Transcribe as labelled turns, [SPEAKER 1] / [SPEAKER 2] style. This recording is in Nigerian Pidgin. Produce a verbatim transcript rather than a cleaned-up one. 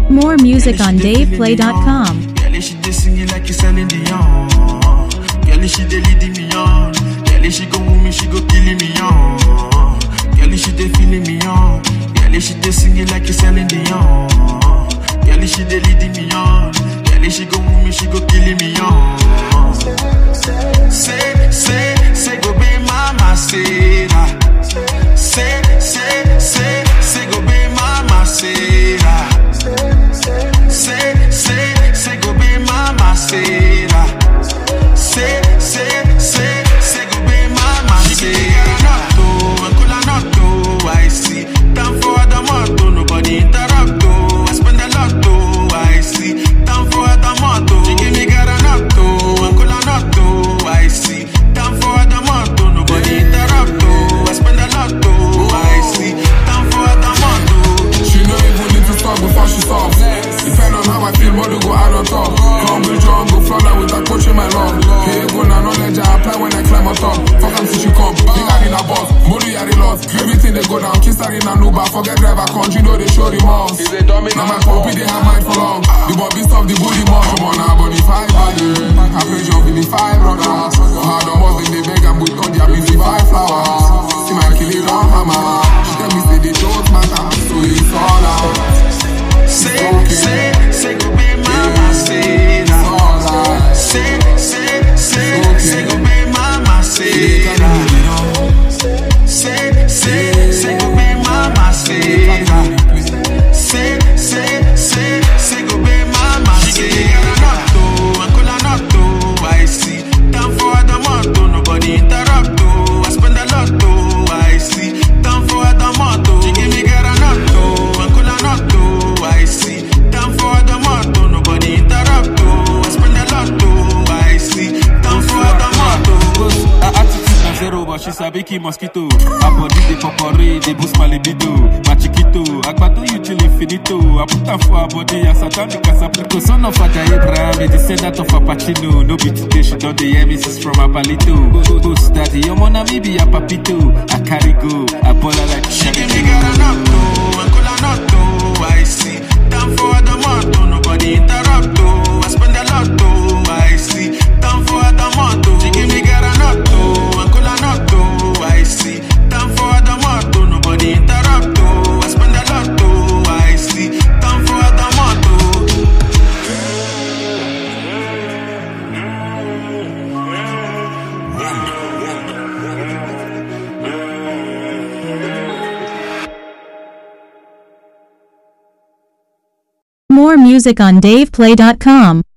[SPEAKER 1] More music on dave play dot com.
[SPEAKER 2] Girl, she dey sing it like it's Celine Dion. Girl, she dey leading me on. Girl, she go woo me, she go killing me on. Girl, she dey feeling me on. Girl, she dey sing it like it's Celine Dion. Girl, she dey leading me on. Girl, she go woo me, she go killing me on. Say, say, say, go be mama, say that. Say, say, say, say, go be mama, say that. Say, say, say, go be mama, say that. Say, say, say, say, go be mama, say that. I'm cool and not too, I see. Time for the motto, nobody interrupt, oh. I spend a lot, oh, I see. Time for the motto, she give me garanotto. I'm cool and not too, I see. Time for the motto, nobody interrupt, oh. I spend a lot, oh, I see. Time for the motto.
[SPEAKER 3] She know even need to stop before she stops. Depend on how I feel, more to go out on top. Come with John, go fly with that coach in my love. Hey, go now, knowledge I apply when I climb on top. Fuck am till she come, big her in a boss. Money are the loss, everything they go down. Kiss her in a Uber, forget driver, country know they show the mouse. Now my puppy, they have mind for long. The bobby stop the booty more. Come on now, body five body. I pressure with the five brothers. Hard on most, they beg and with all their busy five flowers. See my kill it on hammer. She tell me say they don't matter, so it's all out.
[SPEAKER 2] Say, okay. say, say, go be mama, say that. Say, say, say, okay. say, go be mama, say that. Say, say, say, go be mama, say that. Say, say, say, say, go be mama, say that. I'm cool and not too, I see. Time for the motto, nobody interrupt, oh. I spend a lot, oh, I see. Time for the motto, she give me garanotto. I'm cool and not too, I see. Time for the motto, nobody interrupt, oh. I spend a lot, oh, I see. Time for the motto.
[SPEAKER 4] Her attitude na zero, but she sabi kill mosquito. Her body dey popori, dey boost my libido. My chiquito, Akpato you till infinito. I put her for her body as satanic as a plico. Son of Aja Abraham, a descendant of Apachino. No be today, she done the emissions from Apalito. Go, go, daddy, your mona maybe a papito. I carry go, I baller like
[SPEAKER 2] she give me garanotto, I'm cool and not too, I see. Time for the motto, nobody interrupt, oh. I spend a lot, oh, I see. Time for the motto, she give me garanotto, I'm cool and not too, I see. Time for the motto, nobody interrupt, oh. I spend a lot, oh, I see. Time for the motto.
[SPEAKER 1] More music on dave play dot com.